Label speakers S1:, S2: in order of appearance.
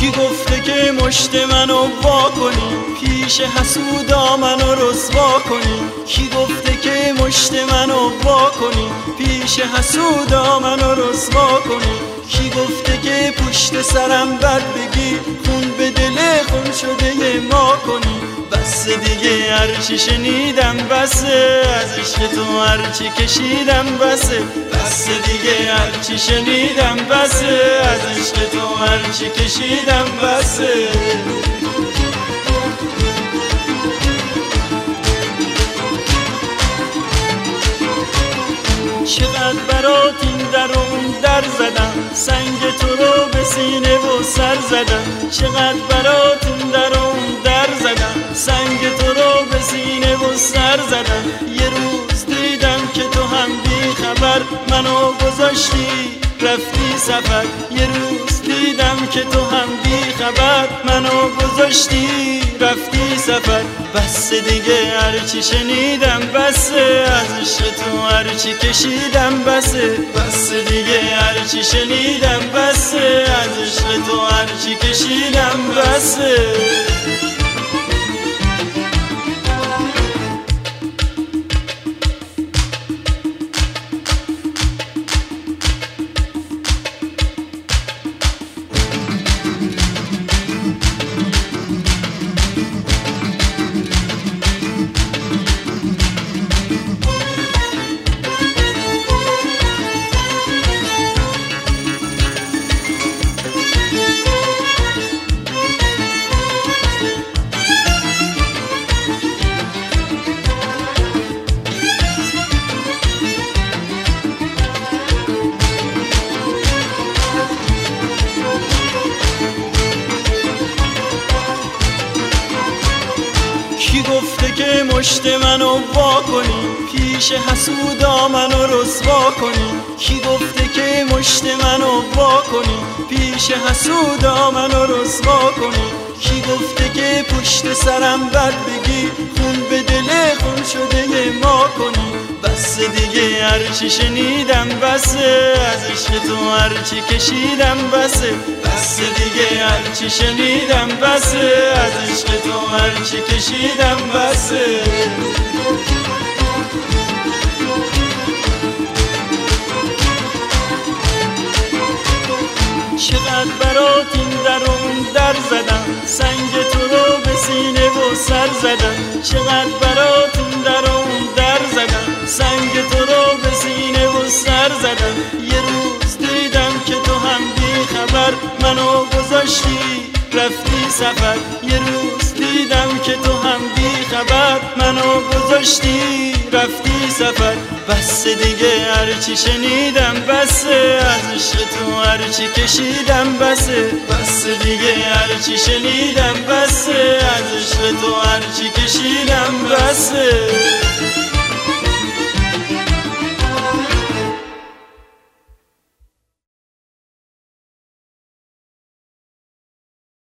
S1: کی گفته که مشت منو وا کنی، پیش حسودا منو رسوا کنی. کی گفته که مشت منو وا کنی، پیش حسودا منو رسوا کنی. کی گفته که پشت سرم بد بگی، خون به دل خون شده ما کنی. بس دیگه هرچی شنیدم بسه، از عشق تو هرچی کشیدم بسه. بس دیگه هرچی شنیدم بسه، از عشق تو هرچی کشیدم بسه. چقدر برات این در و اون در زدم، سنگ تو رو به سینه و سر زدم. چقدر برات این در و اون در زدم، سنگ تو رو به سینه و سر زدم. یه روز دیدم که تو هم بی خبر منو گذاشتی رفتی سفر. یه روز دیدم که تو هم بی خبر منو گذاشتی رفتی سفر. بس دیگه هرچی شنیدم بسه، از عشق تو هرچی کشیدم بسه. بس دیگه هرچی شنیدم بسه، از عشق تو هرچی کشیدم بسه. کی گفته که مشت منو وا کنی، پیش حسودا منو رسوا کنی. کی گفته که مشت منو وا کنی، پیش حسودا منو رسوا کنی. کی گفته که پشت سرم بد بگی، خون به دل خون شده ما کنی. بس دیگه هرچی شنیدم بسه، از عشق تو هرچی کشیدم بسه. بس دیگه هرچی شنیدم بسه، از عشق تو هرچی کشیدم بسه. چقدر برات این در و اون در زدم، سنگ تو رو به سینه و سر زدم. چقدر برات این در و اون در زدم، سنگ تو رو به سینه و سر زدم. یه روز دیدم که تو هم بی خبر منو گذاشتی رفتی سفر. یه روز دیدم که تو هم بی خبر منو گذاشتی رفتی سفر. بس دیگه هرچی شنیدم بسه، از عشق تو هرچی کشیدم بسه. بس دیگه هرچی شنیدم بسه، از عشق تو هرچی کشیدم بسه.